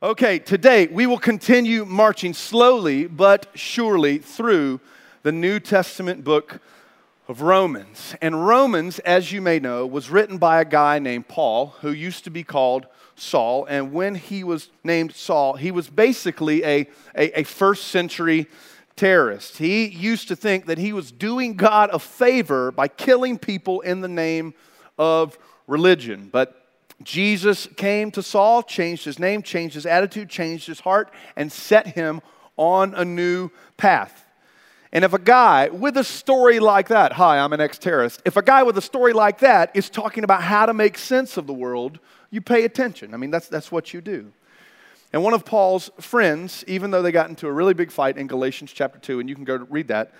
Okay, today we will continue marching slowly but surely through the New Testament book of Romans. And Romans, as you may know, was written by a guy named Paul, who used to be called Saul. And when he was named Saul, he was basically a first century terrorist. He used to think that he was doing God a favor by killing people in the name of religion. But Jesus came to Saul, changed his name, changed his attitude, changed his heart, and set him on a new path. And if a guy with a story like that, hi, I'm an ex-terrorist, if a guy with a story like that is talking about how to make sense of the world, you pay attention. I mean, that's what you do. And one of Paul's friends, even though they got into a really big fight in Galatians chapter 2, and you can go read that,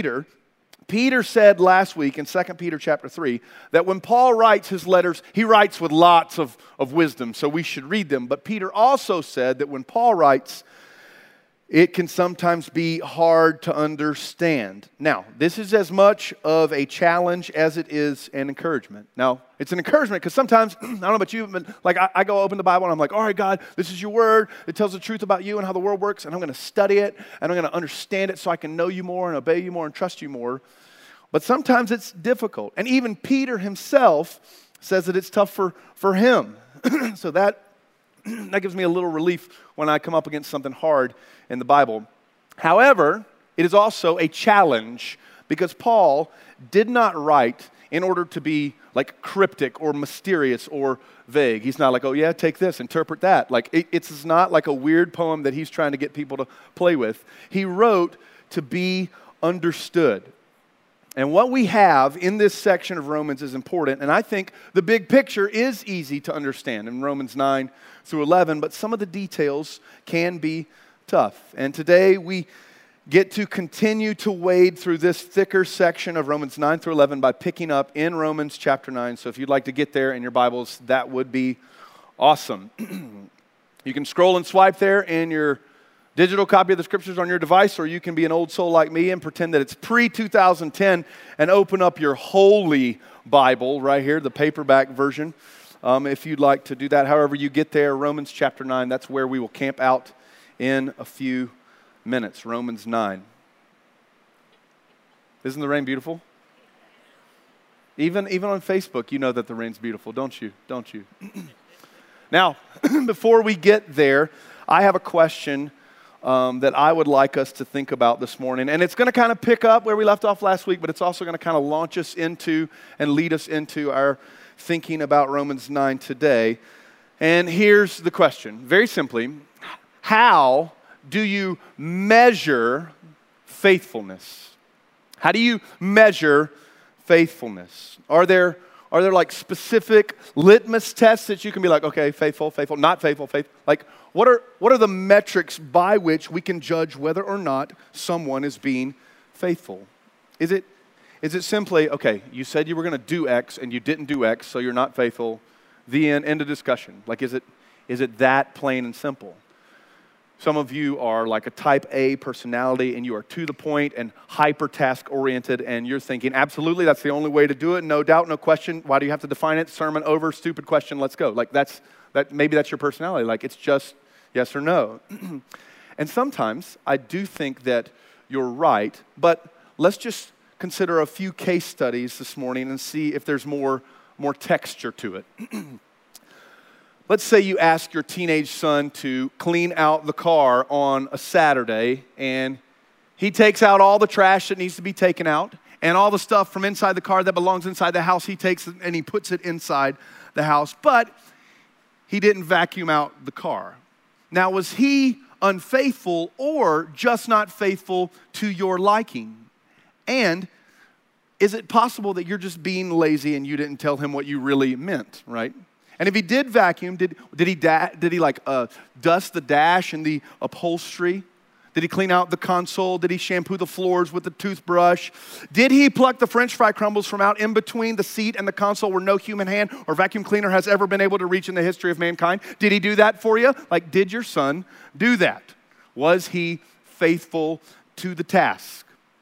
Peter said last week in 2 Peter chapter 3 that when Paul writes his letters, he writes with lots of wisdom, so we should read them. But Peter also said that when Paul writes, it can sometimes be hard to understand. Now, this is as much of a challenge as it is an encouragement. Now, it's an encouragement because sometimes, I don't know about you, but like I go open the Bible and I'm like, all right, God, this is your word. It tells the truth about you and how the world works, and I'm going to study it, and I'm going to understand it so I can know you more and obey you more and trust you more. But sometimes it's difficult. And even Peter himself says that it's tough for him. So that gives me a little relief when I come up against something hard in the Bible. However, it is also a challenge because Paul did not write in order to be like cryptic or mysterious or vague. He's not like, oh yeah, take this, interpret that. Like it's not like a weird poem that he's trying to get people to play with. He wrote to be understood. And what we have in this section of Romans is important, and I think the big picture is easy to understand in Romans 9 through 11, but some of the details can be tough. And today we get to continue to wade through this thicker section of Romans 9 through 11 by picking up in Romans chapter 9. So if you'd like to get there in your Bibles, that would be awesome. You can scroll and swipe there in your digital copy of the scriptures on your device, or you can be an old soul like me and pretend that it's pre-2010 and open up your Holy Bible right here, the paperback version, if you'd like to do that. However you get there, Romans chapter 9, that's where we will camp out in a few minutes. Romans 9. Isn't the rain beautiful? Even on Facebook, you know that the rain's beautiful, don't you? Don't you? Now, before we get there, I have a question that I would like us to think about this morning. And it's going to kind of pick up where we left off last week, but it's also going to kind of launch us into and lead us into our thinking about Romans 9 today. And here's the question. Very simply, how do you measure faithfulness? How do you measure faithfulness? Are there like specific litmus tests that you can be like, okay, faithful, not faithful, faithful? Like, what are the metrics by which we can judge whether or not someone is being faithful? Is it simply, okay, you said you were going to do X and you didn't do X, so you're not faithful, the end of discussion? Like, is it that plain and simple? Some of you are like a type A personality and you are to the point and hyper task oriented, and you're thinking, absolutely, that's the only way to do it, no doubt, no question. Why do you have to define it? Sermon over, stupid question, let's go. Like maybe that's your personality. Like it's just yes or no. And sometimes I do think that you're right, but let's just consider a few case studies this morning and see if there's more texture to it. Let's say you ask your teenage son to clean out the car on a Saturday, and he takes out all the trash that needs to be taken out, and all the stuff from inside the car that belongs inside the house, he takes it and he puts it inside the house, but he didn't vacuum out the car. Now, was he unfaithful or just not faithful to your liking? And is it possible that you're just being lazy and you didn't tell him what you really meant, right? And if he did vacuum, did he dust the dash and the upholstery? Did he clean out the console? Did he shampoo the floors with the toothbrush? Did he pluck the French fry crumbles from out in between the seat and the console where no human hand or vacuum cleaner has ever been able to reach in the history of mankind? Did he do that for you? Like, did your son do that? Was he faithful to the task?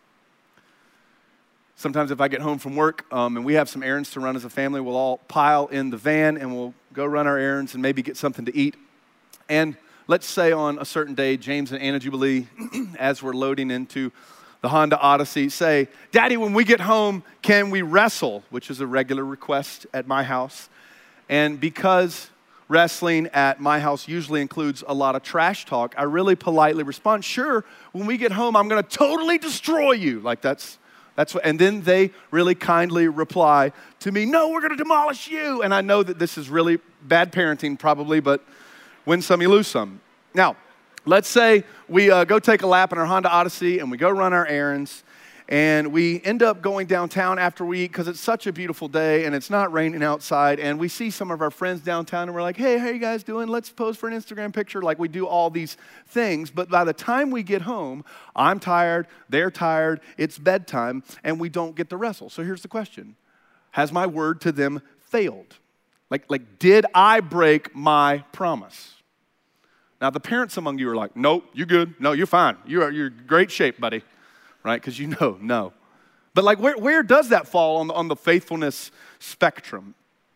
Sometimes if I get home from work and we have some errands to run as a family, we'll all pile in the van and we'll go run our errands and maybe get something to eat. And let's say on a certain day, James and Anna Jubilee, as we're loading into the Honda Odyssey, say, Daddy, when we get home, can we wrestle? Which is a regular request at my house. And because wrestling at my house usually includes a lot of trash talk, I really politely respond, sure, when we get home, I'm going to totally destroy you. Like that's what, and then they really kindly reply to me, no, we're going to demolish you. And I know that this is really bad parenting probably, but win some, you lose some. Now, let's say we go take a lap in our Honda Odyssey and we go run our errands and we end up going downtown after we eat because it's such a beautiful day and it's not raining outside, and we see some of our friends downtown and we're like, hey, how you guys doing? Let's pose for an Instagram picture. Like we do all these things, but by the time we get home, I'm tired, they're tired, it's bedtime, and we don't get to wrestle. So here's the question. Has my word to them failed? Like did I break my promise? Now, the parents among you are like, nope, you good. No, you're fine. You're in great shape, buddy. Right? Because you know, no. But like, where does that fall on the faithfulness spectrum?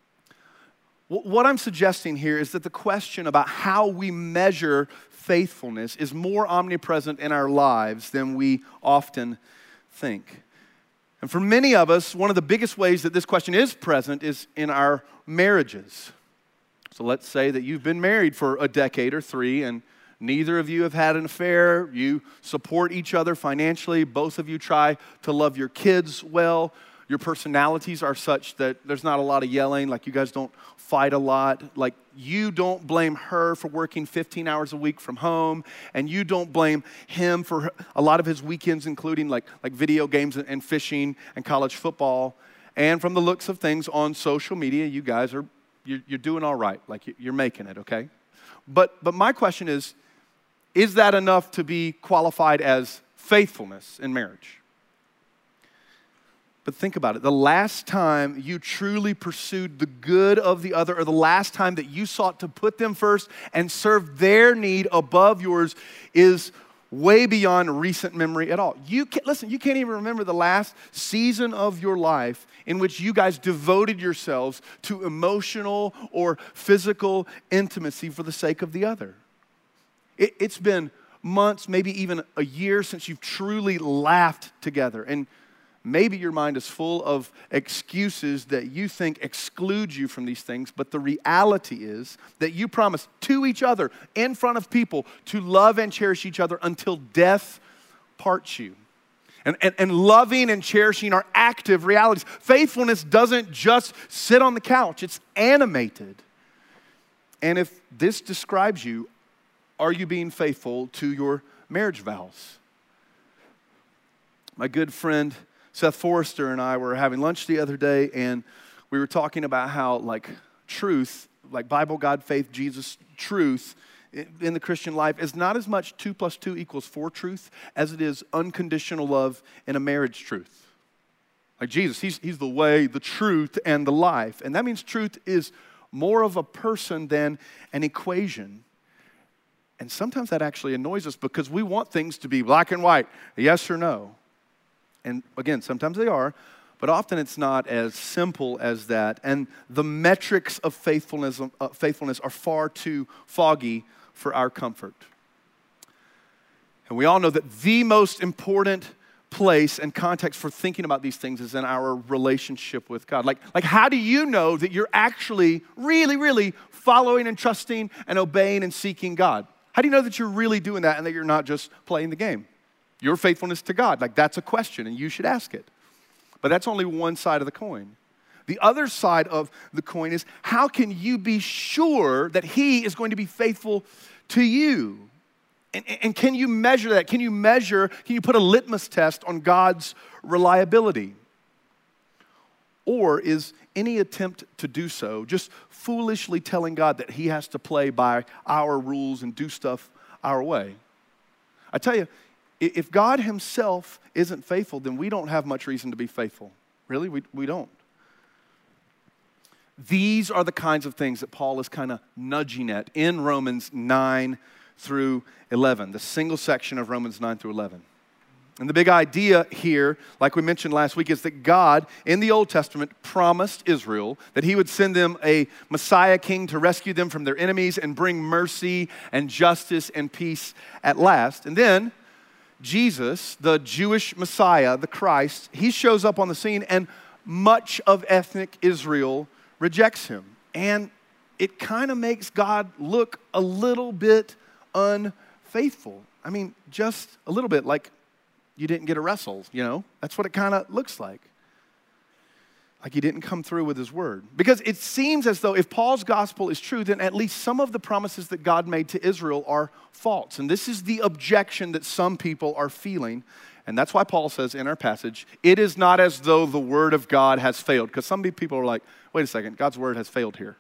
What I'm suggesting here is that the question about how we measure faithfulness is more omnipresent in our lives than we often think. And for many of us, one of the biggest ways that this question is present is in our marriages. So let's say that you've been married for a decade or 3 and neither of you have had an affair. You support each other financially. Both of you try to love your kids well. Your personalities are such that there's not a lot of yelling. Like you guys don't fight a lot. Like you don't blame her for working 15 hours a week from home. And you don't blame him for a lot of his weekends, including like video games and fishing and college football. And from the looks of things on social media, you guys are you're doing all right. Like you're making it, okay? But my question is that enough to be qualified as faithfulness in marriage? But think about it. The last time you truly pursued the good of the other, or the last time that you sought to put them first and serve their need above yours, is way beyond recent memory at all. You can't even remember the last season of your life in which you guys devoted yourselves to emotional or physical intimacy for the sake of the other. It's been months, maybe even a year since you've truly laughed together. And maybe your mind is full of excuses that you think exclude you from these things, but the reality is that you promise to each other in front of people to love and cherish each other until death parts you. And loving and cherishing are active realities. Faithfulness doesn't just sit on the couch, it's animated. And if this describes you, are you being faithful to your marriage vows? My good friend Seth Forrester and I were having lunch the other day, and we were talking about how, like, truth, like Bible, God, faith, Jesus, truth in the Christian life is not as much 2 + 2 = 4 truth as it is unconditional love in a marriage truth. Like Jesus, he's the way, the truth, and the life. And that means truth is more of a person than an equation. And sometimes that actually annoys us because we want things to be black and white, yes or no. And again, sometimes they are, but often it's not as simple as that. And the metrics of faithfulness are far too foggy for our comfort. And we all know that the most important place and context for thinking about these things is in our relationship with God. Like how do you know that you're actually really, really following and trusting and obeying and seeking God? How do you know that you're really doing that and that you're not just playing the game? Your faithfulness to God, like that's a question and you should ask it. But that's only one side of the coin. The other side of the coin is, how can you be sure that He is going to be faithful to you? And can you measure that? Can you put a litmus test on God's reliability? Or is any attempt to do so just foolishly telling God that He has to play by our rules and do stuff our way? I tell you, if God Himself isn't faithful, then we don't have much reason to be faithful. Really, we don't. These are the kinds of things that Paul is kind of nudging at in Romans 9 through 11, the single section of Romans 9 through 11. And the big idea here, like we mentioned last week, is that God, in the Old Testament, promised Israel that he would send them a Messiah king to rescue them from their enemies and bring mercy and justice and peace at last. And then Jesus, the Jewish Messiah, the Christ, he shows up on the scene, and much of ethnic Israel rejects him. And it kind of makes God look a little bit unfaithful. I mean, just a little bit, like you didn't get a wrestle, you know? That's what it kind of looks like. Like he didn't come through with his word. Because it seems as though if Paul's gospel is true, then at least some of the promises that God made to Israel are false. And this is the objection that some people are feeling. And that's why Paul says in our passage, it is not as though the word of God has failed. Because some people are like, wait a second, God's word has failed here.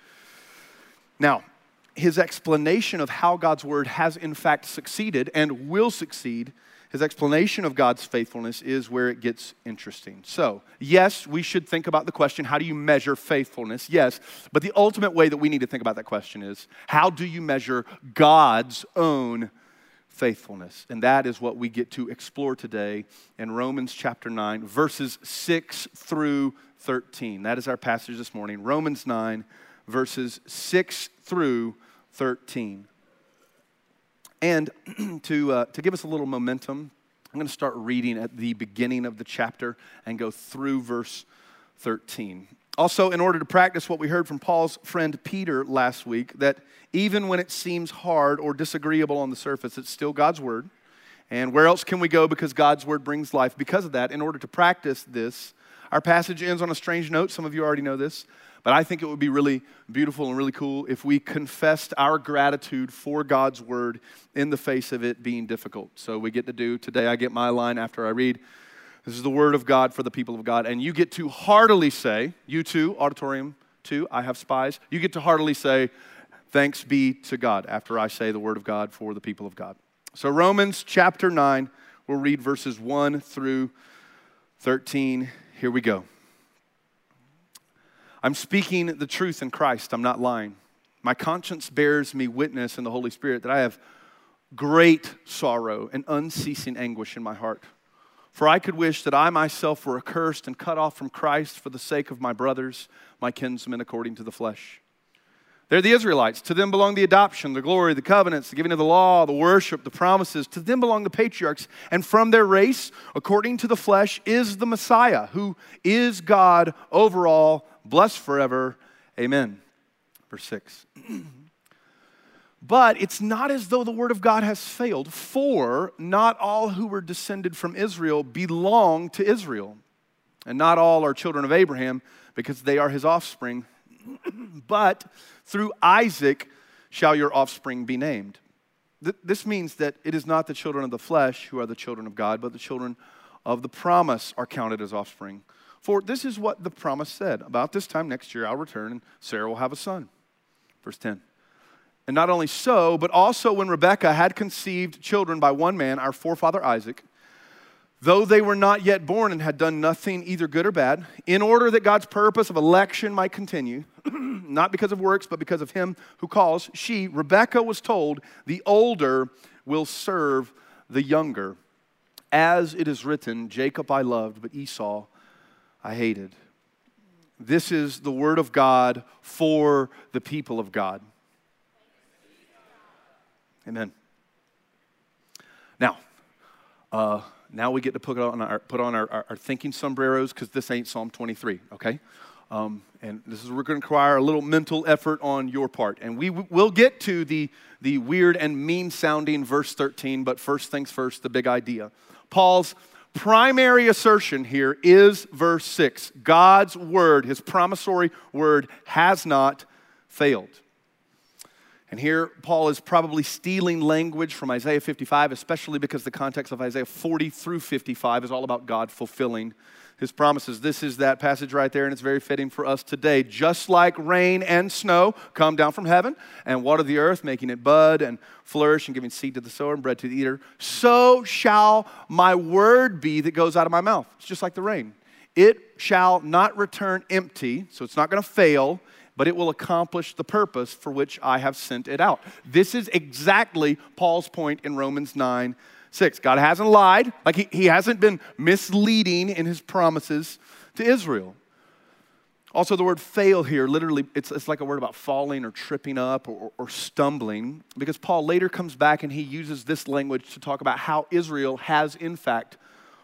Now, his explanation of how God's word has in fact succeeded and will succeed, his explanation of God's faithfulness is where it gets interesting. So, yes, we should think about the question, how do you measure faithfulness? Yes, but the ultimate way that we need to think about that question is, how do you measure God's own faithfulness? And that is what we get to explore today in Romans chapter 9, verses 6 through 13. That is our passage this morning, Romans 9, verses 6 through 13. And to give us a little momentum, I'm going to start reading at the beginning of the chapter and go through verse 13. Also, in order to practice what we heard from Paul's friend Peter last week, that even when it seems hard or disagreeable on the surface, it's still God's word. And where else can we go because God's word brings life? Because of that, in order to practice this, our passage ends on a strange note. Some of you already know this. But I think it would be really beautiful and really cool if we confessed our gratitude for God's word in the face of it being difficult. So we get to do, today I get my line after I read, this is the word of God for the people of God. And you get to heartily say, you too, auditorium too, I have spies. You get to heartily say, thanks be to God after I say the word of God for the people of God. So Romans chapter 9, we'll read verses 1 through 13. Here we go. I'm speaking the truth in Christ. I'm not lying. My conscience bears me witness in the Holy Spirit that I have great sorrow and unceasing anguish in my heart. For I could wish that I myself were accursed and cut off from Christ for the sake of my brothers, my kinsmen according to the flesh. They're the Israelites. To them belong the adoption, the glory, the covenants, the giving of the law, the worship, the promises. To them belong the patriarchs. And from their race, according to the flesh, is the Messiah, who is God over all, blessed forever. Amen. Verse 6. But it's not as though the word of God has failed, for not all who were descended from Israel belong to Israel. And not all are children of Abraham, because they are his offspring. But through Isaac shall your offspring be named. This means that it is not the children of the flesh who are the children of God, but the children of the promise are counted as offspring. For this is what the promise said. About this time next year I'll return, and Sarah will have a son. Verse 10. And not only so, but also when Rebekah had conceived children by one man, our forefather Isaac, though they were not yet born and had done nothing either good or bad, in order that God's purpose of election might continue, not because of works, but because of him who calls, she, Rebekah, was told, the older will serve the younger. As it is written, Jacob I loved, but Esau I hated. This is the word of God for the people of God. Amen. Now we get to put on our thinking sombreros, because this ain't Psalm 23, okay? And this is, we're going to require a little mental effort on your part. And we'll get to the weird and mean-sounding verse 13, but first things first, the big idea. Paul's primary assertion here is verse 6. God's word, his promissory word, has not failed. And here, Paul is probably stealing language from Isaiah 55, especially because the context of Isaiah 40 through 55 is all about God fulfilling his promises. This is that passage right there, and it's very fitting for us today. Just like rain and snow come down from heaven and water the earth, making it bud and flourish and giving seed to the sower and bread to the eater, so shall my word be that goes out of my mouth. It's just like the rain. It shall not return empty, so it's not going to fail, but it will accomplish the purpose for which I have sent it out. This is exactly Paul's point in Romans 9, 6. God hasn't lied. Like he hasn't been misleading in his promises to Israel. Also, the word fail here, literally, it's like a word about falling or tripping up or stumbling, because Paul later comes back and he uses this language to talk about how Israel has, in fact,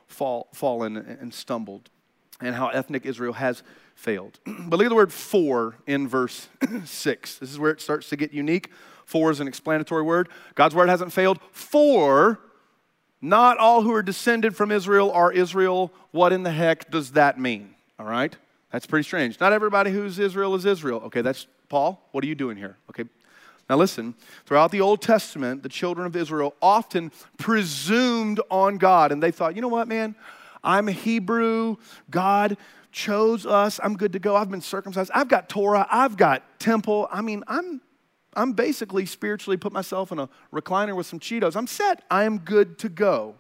fallen and stumbled, and how ethnic Israel has failed. But look at the word for in verse 6. This is where it starts to get unique. For is an explanatory word. God's word hasn't failed. For not all who are descended from Israel are Israel. What in the heck does that mean? All right? That's pretty strange. Not everybody who's Israel is Israel. Okay, that's Paul. What are you doing here? Okay, now listen. Throughout the Old Testament, the children of Israel often presumed on God. And they thought, you know what, man? I'm a Hebrew. God chose us. I'm good to go. I've been circumcised. I've got Torah. I've got temple. I mean, I'm basically spiritually put myself in a recliner with some Cheetos. I'm set. I am good to go.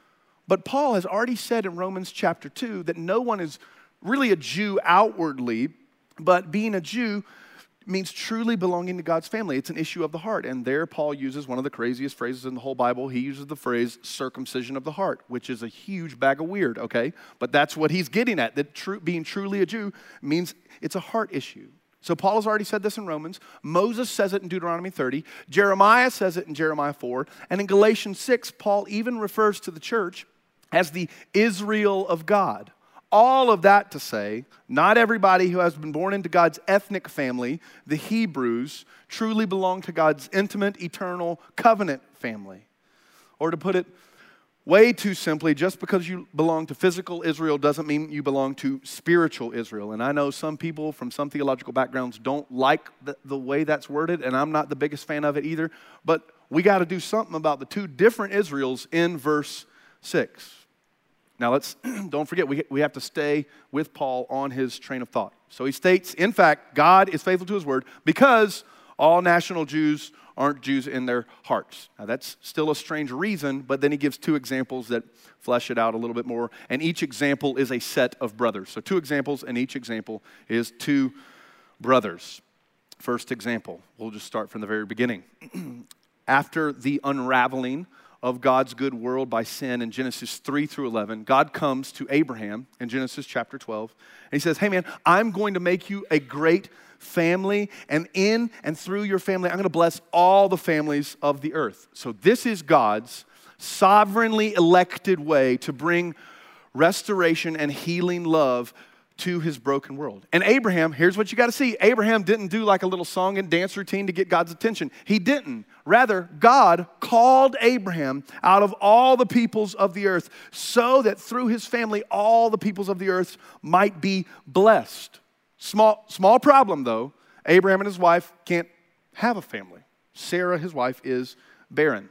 But Paul has already said in Romans chapter 2 that no one is really a Jew outwardly, but being a Jew means truly belonging to God's family. It's an issue of the heart. And there Paul uses one of the craziest phrases in the whole Bible. He uses the phrase circumcision of the heart, which is a huge bag of weird, okay? But that's what he's getting at, that being truly a Jew means it's a heart issue. So Paul has already said this in Romans. Moses says it in Deuteronomy 30. Jeremiah says it in Jeremiah 4. And in Galatians 6, Paul even refers to the church as the Israel of God. All of that to say, not everybody who has been born into God's ethnic family, the Hebrews, truly belong to God's intimate, eternal covenant family. Or to put it way too simply, just because you belong to physical Israel doesn't mean you belong to spiritual Israel. And I know some people from some theological backgrounds don't like the way that's worded, and I'm not the biggest fan of it either. But we got to do something about the two different Israels in verse 6. Now don't forget, we have to stay with Paul on his train of thought. So he states, in fact, God is faithful to his word because all national Jews aren't Jews in their hearts. Now that's still a strange reason, but then he gives two examples that flesh it out a little bit more. And each example is a set of brothers. So two examples, and each example is two brothers. First example, we'll just start from the very beginning. After the unraveling of God's good world by sin in Genesis 3 through 11, God comes to Abraham in Genesis chapter 12, and he says, hey man, I'm going to make you a great family, and in and through your family, I'm going to bless all the families of the earth. So this is God's sovereignly elected way to bring restoration and healing love to his broken world. And Abraham, here's what you got to see. Abraham didn't do like a little song and dance routine to get God's attention. He didn't. Rather, God called Abraham out of all the peoples of the earth so that through his family, all the peoples of the earth might be blessed. Small problem though. Abraham and his wife can't have a family. Sarah, his wife, is barren.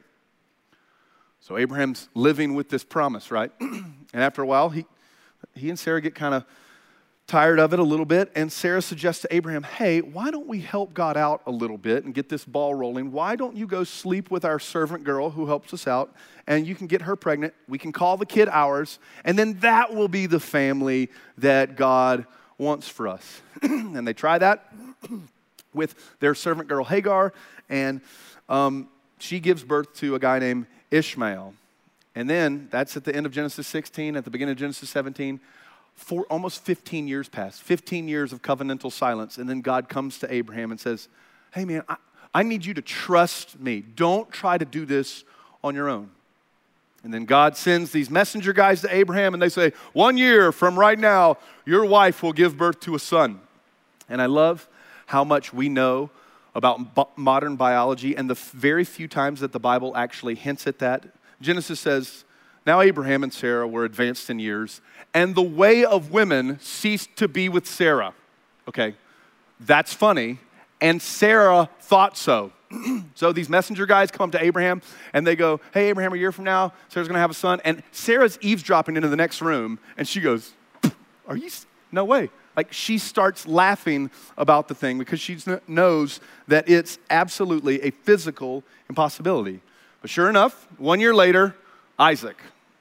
So Abraham's living with this promise, right? And after a while, he and Sarah get kind of tired of it a little bit, and Sarah suggests to Abraham, hey, why don't we help God out a little bit and get this ball rolling? Why don't you go sleep with our servant girl who helps us out, and you can get her pregnant. We can call the kid ours, and then that will be the family that God wants for us. And they try that with their servant girl Hagar, and she gives birth to a guy named Ishmael. And then that's at the end of Genesis 16, at the beginning of Genesis 17, for almost 15 years pass, 15 years of covenantal silence. And then God comes to Abraham and says, hey man, I need you to trust me. Don't try to do this on your own. And then God sends these messenger guys to Abraham and they say, 1 year from right now, your wife will give birth to a son. And I love how much we know about modern biology and the very few times that the Bible actually hints at that. Genesis says, now Abraham and Sarah were advanced in years, and the way of women ceased to be with Sarah. Okay, that's funny, and Sarah thought so. So these messenger guys come up to Abraham, and they go, hey, Abraham, a year from now, Sarah's going to have a son. And Sarah's eavesdropping into the next room, and she goes, are you, no way. Like she starts laughing about the thing because she knows that it's absolutely a physical impossibility. But sure enough, 1 year later, Isaac.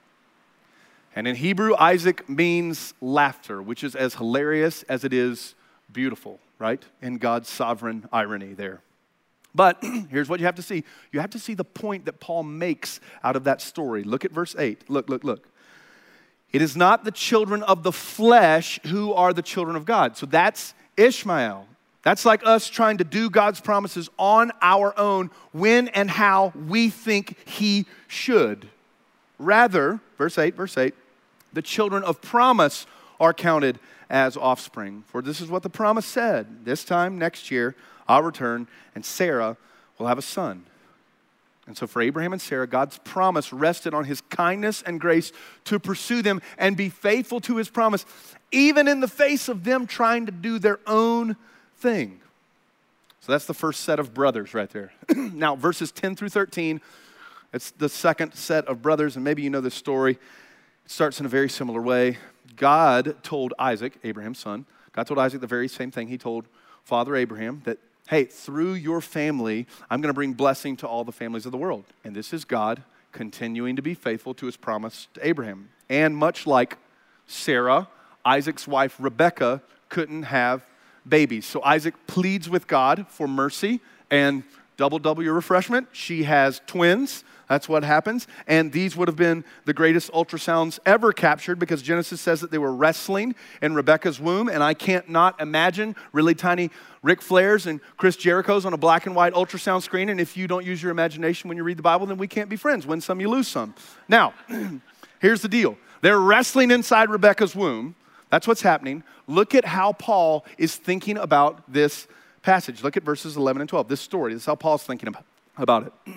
And in Hebrew, Isaac means laughter, which is as hilarious as it is beautiful, right? In God's sovereign irony there. But here's what you have to see. You have to see the point that Paul makes out of that story. Look at verse 8. Look. It is not the children of the flesh who are the children of God. So that's Ishmael. That's like us trying to do God's promises on our own when and how we think he should. Rather, verse 8, the children of promise are counted as offspring. For this is what the promise said. This time next year, I'll return and Sarah will have a son. And so for Abraham and Sarah, God's promise rested on his kindness and grace to pursue them and be faithful to his promise, even in the face of them trying to do their own thing. So that's the first set of brothers right there. Now, verses 10 through 13, it's the second set of brothers, and maybe you know this story. It starts in a very similar way. God told Isaac, Abraham's son, God told Isaac the very same thing he told Father Abraham, that, hey, through your family, I'm going to bring blessing to all the families of the world. And this is God continuing to be faithful to his promise to Abraham. And much like Sarah, Isaac's wife Rebekah couldn't have babies. So Isaac pleads with God for mercy, and double your refreshment. She has twins. That's what happens. And these would have been the greatest ultrasounds ever captured, because Genesis says that they were wrestling in Rebekah's womb. And I can't not imagine really tiny Ric Flairs and Chris Jericho's on a black and white ultrasound screen. And if you don't use your imagination when you read the Bible, then we can't be friends. Win some, you lose some. Now, here's the deal. They're wrestling inside Rebekah's womb. That's what's happening. Look at how Paul is thinking about this passage. Look at verses 11 and 12. This story, this is how Paul's thinking about it.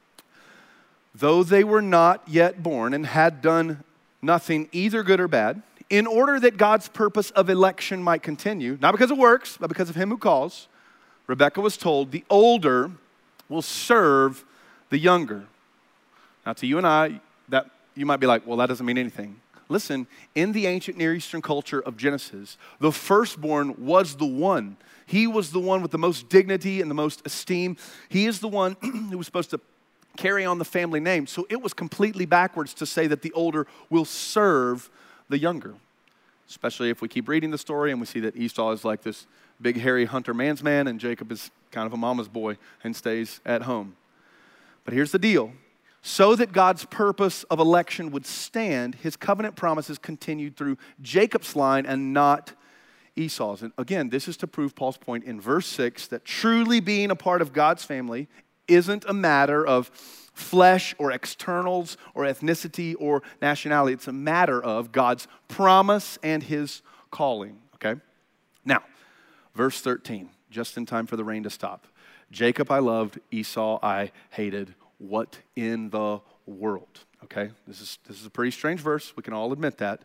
Though they were not yet born and had done nothing either good or bad, in order that God's purpose of election might continue, not because of works, but because of him who calls, Rebekah was told, the older will serve the younger. Now to you and I, that you might be like, well, that doesn't mean anything. Listen, in the ancient Near Eastern culture of Genesis, the firstborn was the one. He was the one with the most dignity and the most esteem. He is the one who was supposed to carry on the family name. So it was completely backwards to say that the older will serve the younger. Especially if we keep reading the story and we see that Esau is like this big, hairy hunter man's man, and Jacob is kind of a mama's boy and stays at home. But here's the deal. So that God's purpose of election would stand, his covenant promises continued through Jacob's line and not Esau's. And again, this is to prove Paul's point in verse 6 that truly being a part of God's family isn't a matter of flesh or externals or ethnicity or nationality. It's a matter of God's promise and his calling, okay? Now, verse 13, just in time for the rain to stop. Jacob I loved, Esau I hated. What in the world? Okay, this is a pretty strange verse. We can all admit that.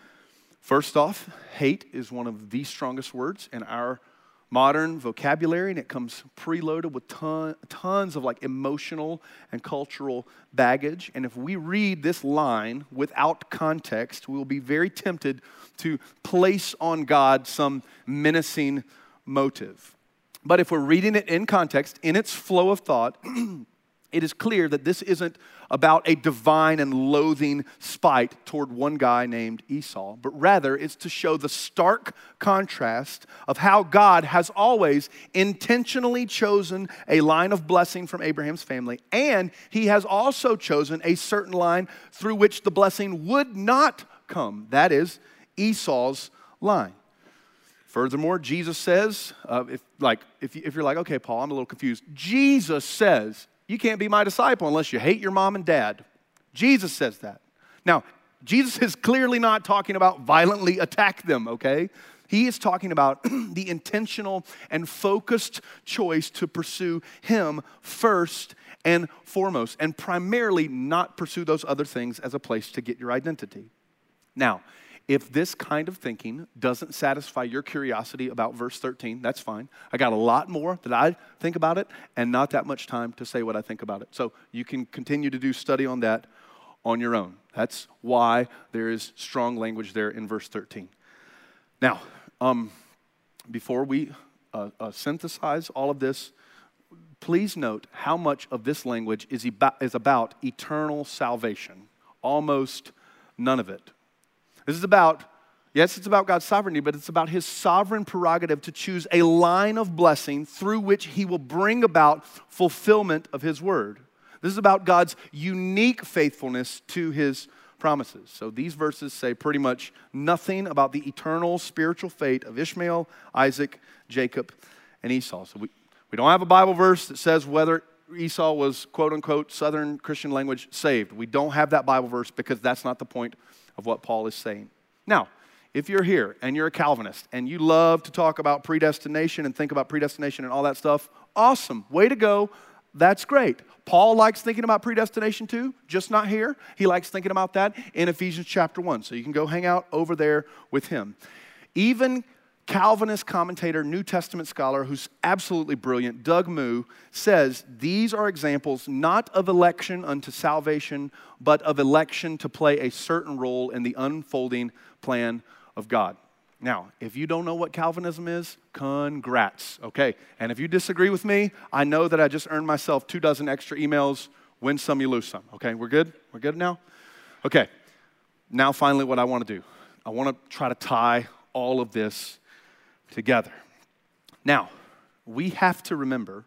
First off, hate is one of the strongest words in our modern vocabulary, and it comes preloaded with tons of like emotional and cultural baggage. And if we read this line without context, we will be very tempted to place on God some menacing motive. But if we're reading it in context, in its flow of thought, it is clear that this isn't about a divine and loathing spite toward one guy named Esau, but rather it's to show the stark contrast of how God has always intentionally chosen a line of blessing from Abraham's family, and he has also chosen a certain line through which the blessing would not come. That is Esau's line. Furthermore, Jesus says, if you're like, okay, Paul, I'm a little confused. Jesus says, you can't be my disciple unless you hate your mom and dad. Jesus says that. Now, Jesus is clearly not talking about violently attack them, okay? He is talking about the intentional and focused choice to pursue him first and foremost, and primarily not pursue those other things as a place to get your identity. Now, if this kind of thinking doesn't satisfy your curiosity about verse 13, that's fine. I got a lot more that I think about it and not that much time to say what I think about it. So you can continue to do study on that on your own. That's why there is strong language there in verse 13. Now, before we synthesize all of this, please note how much of this language is about eternal salvation. Almost none of it. This is about, Yes, it's about God's sovereignty, but it's about his sovereign prerogative to choose a line of blessing through which he will bring about fulfillment of his word. This is about God's unique faithfulness to his promises. So these verses say pretty much nothing about the eternal spiritual fate of Ishmael, Isaac, Jacob, and Esau. So we don't have a Bible verse that says whether Esau was, quote unquote, Southern Christian language saved. We don't have that Bible verse because that's not the point of what Paul is saying. Now, if you're here and you're a Calvinist and you love to talk about predestination and think about predestination and all that stuff, awesome. Way to go. That's great. Paul likes thinking about predestination too, just not here. He likes thinking about that in Ephesians chapter 1. So you can go hang out over there with him. Even Calvinist commentator, New Testament scholar, who's absolutely brilliant, Doug Moo, says these are examples not of election unto salvation, but of election to play a certain role in the unfolding plan of God. Now, if you don't know what Calvinism is, congrats, okay? And if you disagree with me, I know that I just earned myself 24 extra emails, win some, you lose some, okay? We're good? We're good now? Okay, now finally what I want to do. I want to try to tie all of this together. Now, we have to remember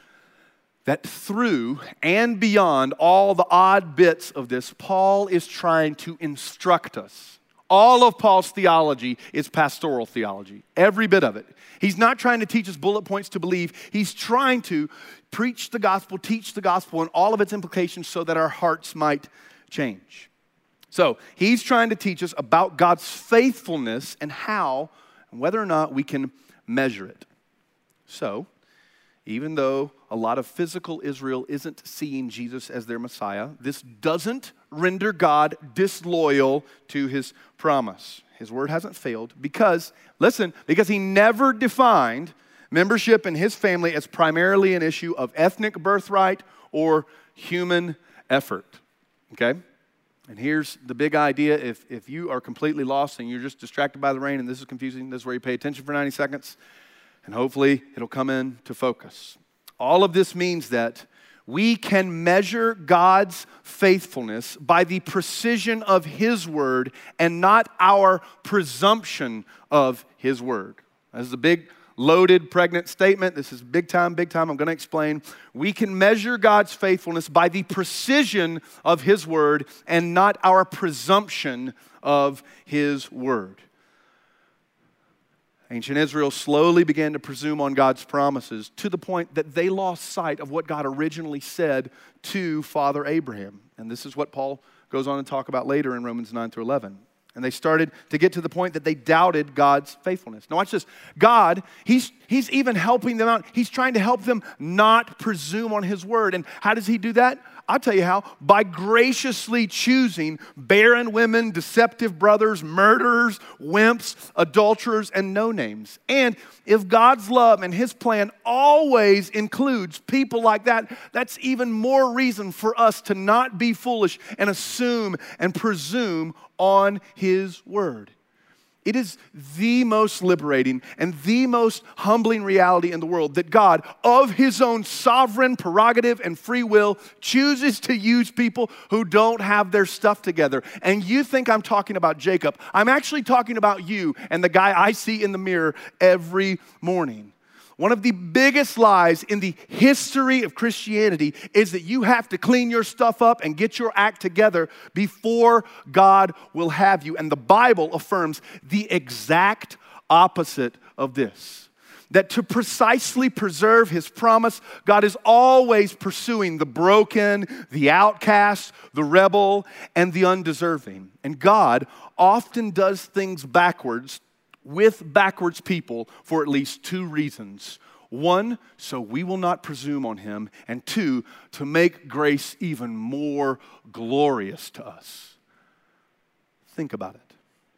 that through and beyond all the odd bits of this, Paul is trying to instruct us. All of Paul's theology is pastoral theology, every bit of it. He's not trying to teach us bullet points to believe. He's trying to preach the gospel, teach the gospel, and all of its implications so that our hearts might change. So he's trying to teach us about God's faithfulness and how and whether or not we can measure it. So, even though a lot of physical Israel isn't seeing Jesus as their Messiah, this doesn't render God disloyal to his promise. His word hasn't failed because, listen, because he never defined membership in his family as primarily an issue of ethnic birthright or human effort, okay? And here's the big idea. If you are completely lost and you're just distracted by the rain and this is confusing, this is where you pay attention for 90 seconds. And hopefully it'll come in to focus. All of this means that we can measure God's faithfulness by the precision of his word and not our presumption of his word. This is a big, loaded, pregnant statement. This is big time, big time. I'm going to explain. We can measure God's faithfulness by the precision of his word and not our presumption of his word. Ancient Israel slowly began to presume on God's promises to the point that they lost sight of what God originally said to Father Abraham. And this is what Paul goes on to talk about later in Romans 9 through 11. And they started to get to the point that they doubted God's faithfulness. Now watch this. God, he's even helping them out. He's trying to help them not presume on his word. And how does he do that? I'll tell you how. By graciously choosing barren women, deceptive brothers, murderers, wimps, adulterers, and no-names. And if God's love and his plan always includes people like that, that's even more reason for us to not be foolish and assume and presume on his word. It is the most liberating and the most humbling reality in the world that God, of his own sovereign prerogative and free will, chooses to use people who don't have their stuff together. And you think I'm talking about Jacob. I'm actually talking about you and the guy I see in the mirror every morning. One of the biggest lies in the history of Christianity is that you have to clean your stuff up and get your act together before God will have you. And the Bible affirms the exact opposite of this. That to precisely preserve his promise, God is always pursuing the broken, the outcast, the rebel, and the undeserving. And God often does things backwards with backwards people for at least two reasons. One, so we will not presume on him. And two, to make grace even more glorious to us. Think about it.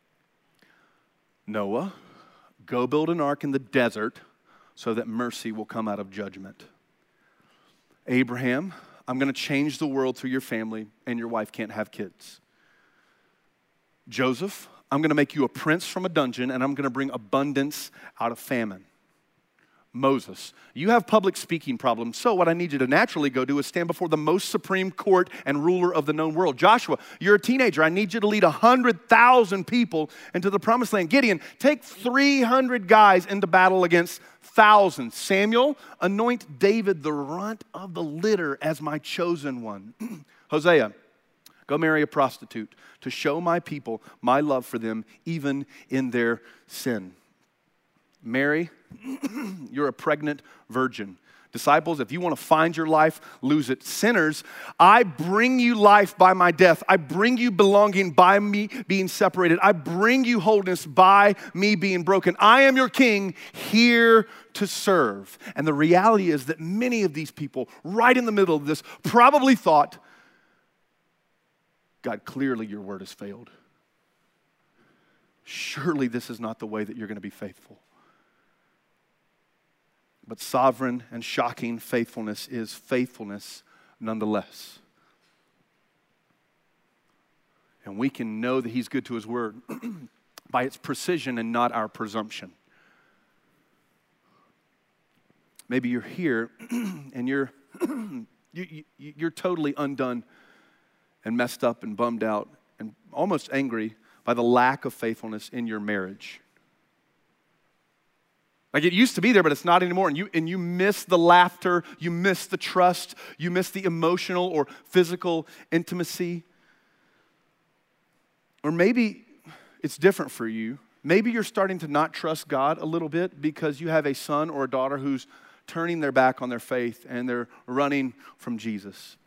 Noah, go build an ark in the desert so that mercy will come out of judgment. Abraham, I'm going to change the world through your family and your wife can't have kids. Joseph, I'm going to make you a prince from a dungeon and I'm going to bring abundance out of famine. Moses. You have public speaking problems, so what I need you to naturally go do is stand before the most supreme court and ruler of the known world. Joshua, you're a teenager. I need you to lead 100,000 people into the promised land. Gideon, take 300 guys into battle against thousands. Samuel, anoint David the runt of the litter as my chosen one. Hosea, go marry a prostitute to show my people my love for them, even in their sin. Mary, you're a pregnant virgin. Disciples, if you want to find your life, lose it. Sinners, I bring you life by my death. I bring you belonging by me being separated. I bring you wholeness by me being broken. I am your king, here to serve. And the reality is that many of these people, right in the middle of this, probably thought, God, clearly your word has failed. Surely this is not the way that you're going to be faithful. But sovereign and shocking faithfulness is faithfulness nonetheless. And we can know that he's good to his word by its precision and not our presumption. Maybe you're here and you're totally undone and messed up and bummed out and almost angry by the lack of faithfulness in your marriage. Like it used to be there, but it's not anymore. And you miss the laughter, you miss the trust, you miss the emotional or physical intimacy. Or maybe it's different for you. Maybe you're starting to not trust God a little bit because you have a son or a daughter who's turning their back on their faith and they're running from Jesus.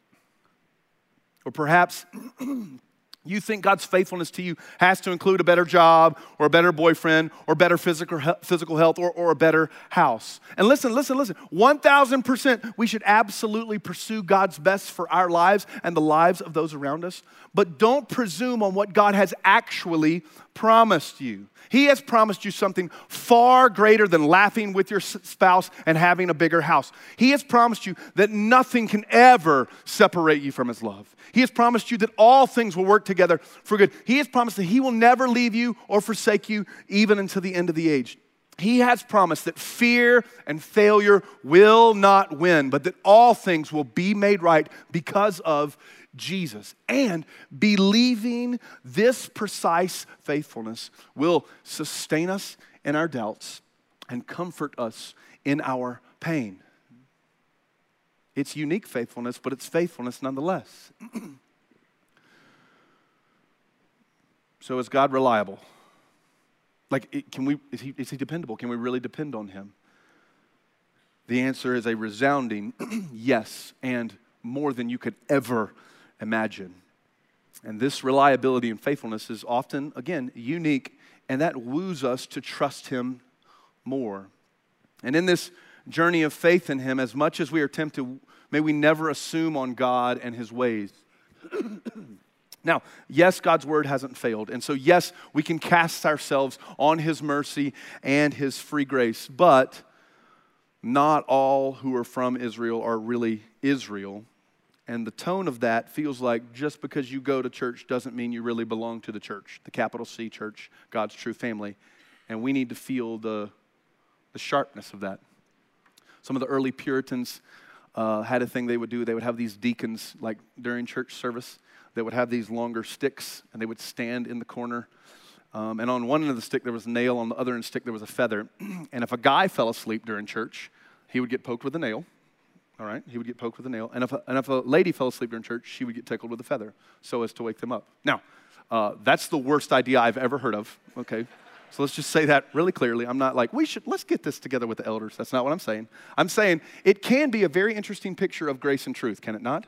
Or perhaps you think God's faithfulness to you has to include a better job or a better boyfriend or better physical health or a better house. And listen, 1,000% we should absolutely pursue God's best for our lives and the lives of those around us. But don't presume on what God has actually promised you. He has promised you something far greater than laughing with your spouse and having a bigger house. He has promised you that nothing can ever separate you from his love. He has promised you that all things will work together for good. He has promised that he will never leave you or forsake you even until the end of the age. He has promised that fear and failure will not win, but that all things will be made right because of Jesus. And believing this precise faithfulness will sustain us in our doubts and comfort us in our pain. It's unique faithfulness, but it's faithfulness nonetheless. So is God reliable? Is he dependable? Can we really depend on him? The answer is a resounding yes, and more than you could ever imagine. And this reliability and faithfulness is often, again, unique, and that woos us to trust him more. And in this journey of faith in him, as much as we are tempted, may we never assume on God and his ways. Now, yes, God's word hasn't failed. And so, yes, we can cast ourselves on his mercy and his free grace. But not all who are from Israel are really Israel. And the tone of that feels like just because you go to church doesn't mean you really belong to the church, the capital C church, God's true family. And we need to feel the sharpness of that. Some of the early Puritans had a thing they would do. They would have these deacons, like during church service, they would have these longer sticks, and they would stand in the corner. And on one end of the stick, there was a nail. On the other end of the stick, there was a feather. And if a guy fell asleep during church, he would get poked with a nail. All right? He would get poked with a nail. And if a lady fell asleep during church, she would get tickled with a feather so as to wake them up. Now, that's the worst idea I've ever heard of, okay? So let's just say that really clearly. I'm not like, let's get this together with the elders. That's not what I'm saying. I'm saying it can be a very interesting picture of grace and truth, can it not?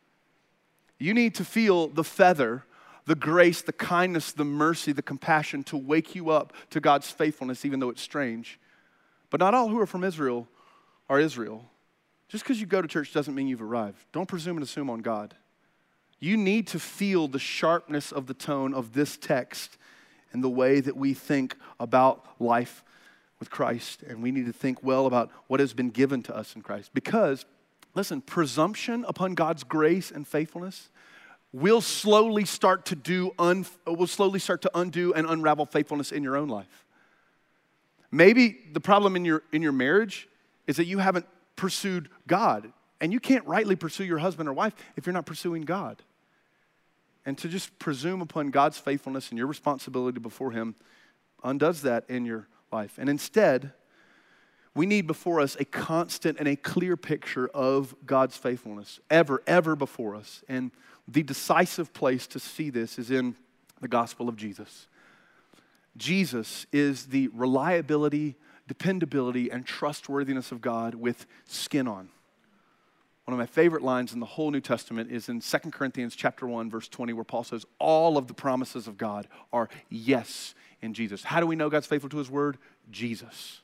You need to feel the feather, the grace, the kindness, the mercy, the compassion to wake you up to God's faithfulness, even though it's strange. But not all who are from Israel are Israel. Just because you go to church doesn't mean you've arrived. Don't presume and assume on God. You need to feel the sharpness of the tone of this text and the way that we think about life with Christ. And we need to think well about what has been given to us in Christ. Because, listen, presumption upon God's grace and faithfulness will slowly start to undo and unravel faithfulness in your own life. Maybe the problem in your marriage is that you haven't pursued God. And you can't rightly pursue your husband or wife if you're not pursuing God. And to just presume upon God's faithfulness and your responsibility before Him undoes that in your life. And instead, we need before us a constant and a clear picture of God's faithfulness, ever before us. And the decisive place to see this is in the gospel of Jesus. Jesus is the reliability, dependability, and trustworthiness of God with skin on. One of my favorite lines in the whole New Testament is in 2 Corinthians chapter 1, verse 20, where Paul says, all of the promises of God are yes in Jesus. How do we know God's faithful to His word? Jesus.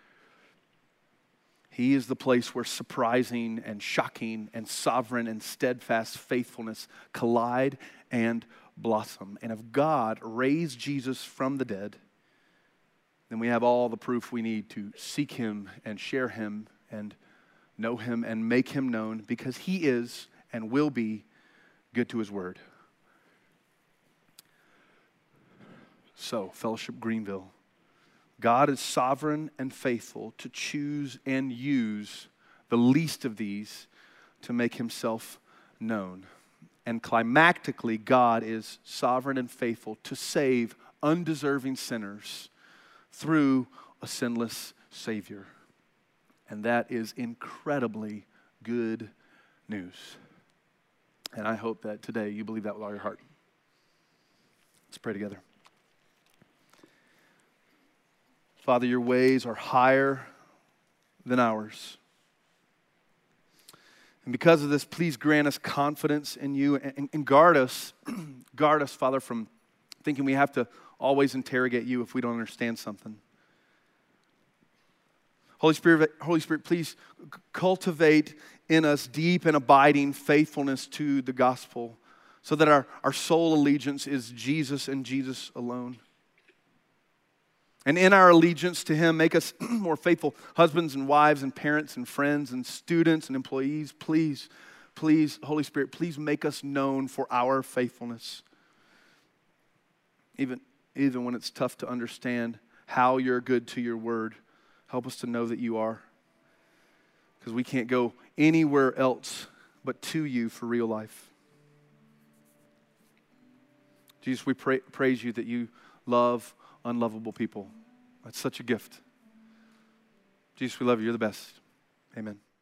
He is the place where surprising and shocking and sovereign and steadfast faithfulness collide and blossom. And if God raised Jesus from the dead, then we have all the proof we need to seek Him and share Him and know Him and make Him known, because He is and will be good to His word. So, Fellowship Greenville, God is sovereign and faithful to choose and use the least of these to make Himself known. And climactically, God is sovereign and faithful to save undeserving sinners through a sinless Savior. And that is incredibly good news. And I hope that today you believe that with all your heart. Let's pray together. Father, your ways are higher than ours. And because of this, please grant us confidence in you and guard us, Father, from thinking we have to always interrogate you if we don't understand something. Holy Spirit, please cultivate in us deep and abiding faithfulness to the gospel so that our sole allegiance is Jesus and Jesus alone. And in our allegiance to Him, make us more faithful husbands and wives and parents and friends and students and employees. Please, Holy Spirit, please make us known for our faithfulness. Even when it's tough to understand how you're good to your word, help us to know that you are. Because we can't go anywhere else but to you for real life. Jesus, we praise you that you love unlovable people. That's such a gift. Jesus, we love you. You're the best. Amen.